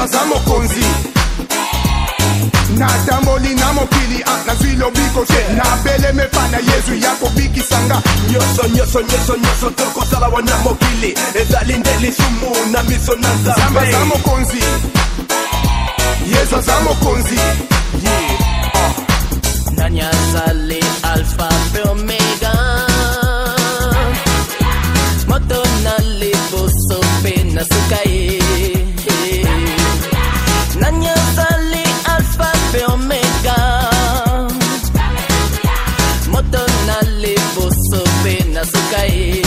yesu aza mokonzi natamboli na mokili nazwi lobiko te nabeleme pa na yesu ya kobikisanga nyonso tokosala wana mokili ezali nde lisumu na miso na nzambe aza mokonzi yesu aza mokonzi nani azali alpha pe omega moto na liboso pe na suka ye nani azali alpha pe omega moto na liboso pe na suka ye